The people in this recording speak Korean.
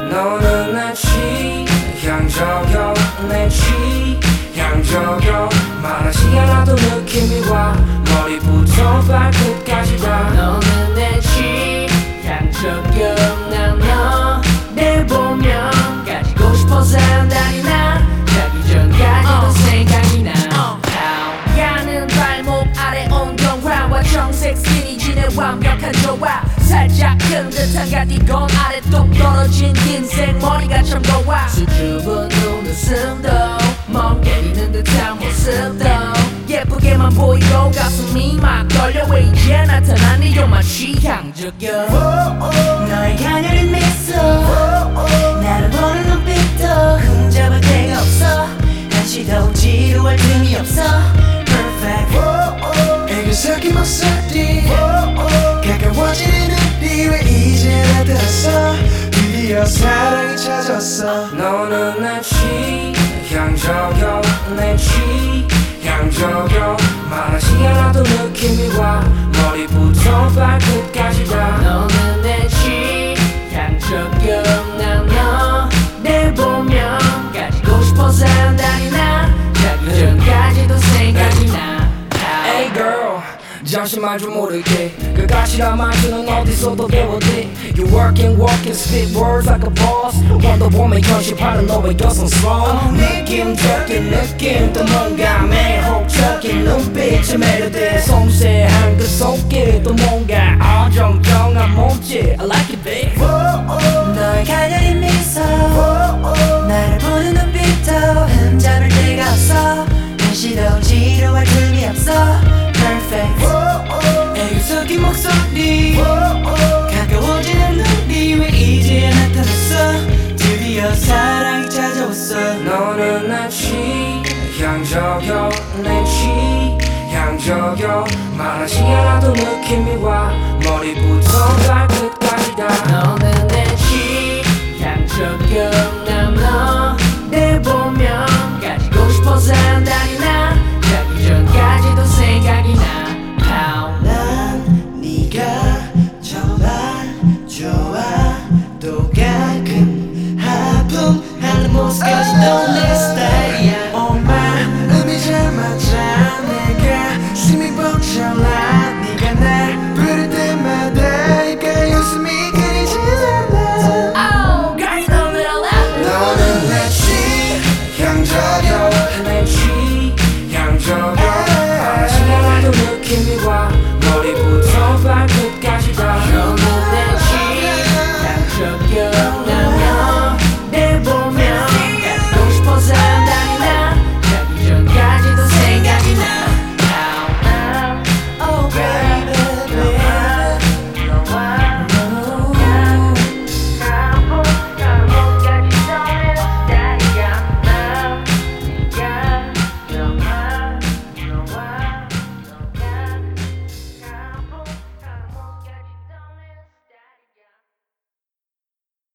너는 내 취향저격 내 취향저격 말하지 않아도 느낌이 와 머리부터 발끝까지 다 너는 내 취향저격 난 너를 보면 가지고 싶어서 한달이 나 자기 전까지도 생각이 나 가는 발목 아래 엉덩이와 정색 스키니진의 완벽한 조화 살짝 큰 듯한 가디건 아래 똑 떨어진 인생 머리가 참 고와 수줍은 눈웃음도 멍 때리는 듯한 모습도 예쁘게만 보이고 가슴이 막 떨려 왜 이제 나타난 이유만 취향적이야 너의 가녀린 미소 나를 보는 눈빛도 흠잡을 데가 없어 한시도 지루할 틈이 없어 Perfect 애교 섞인 목소리 가까워지는 우리 왜 이제 나타났어 드디어 사랑이 찾았어 너는 내 취향저격 내 취향저격 말하지 않아도 느낌이 와 머리부터 발끝까지 다 너는 내 취향저격 난 너를 보면 가지고 싶어서 한달이 나 자기 전까지도 생각이 나 Hey girl 잠시만 좀 모르게 그 가시라 말투는 어디서도 배웠대 You working spit words like a boss Wonder Woman 현실파는 너의 여성스러운 느낌적인 느낌 또 뭔가 매혹적인 눈빛에 매료돼 섬세한 그 손길 또 뭔가 어정쩡한 몸짓 I like it babe 너의 가녀린 미소 나를 보는 눈빛도 흠잡을 데가 없어 한시도 지루할 틈이 없어 Perfect 애교 섞인 목소리 가까워지는 우리 왜 이제 나타났어 드디어 사랑이 찾아왔어 너는 내 취향저격 내 취향저격 말하지 않아도 느낌이 와 머리부터 발끝까지 다 너는 내 취향저격 난 너를 보면 가지고 싶어서 한달이 나 자기 전까지도 생각이 나 난 네가 정말 좋아 또 가끔 하품하는 모습까지도 내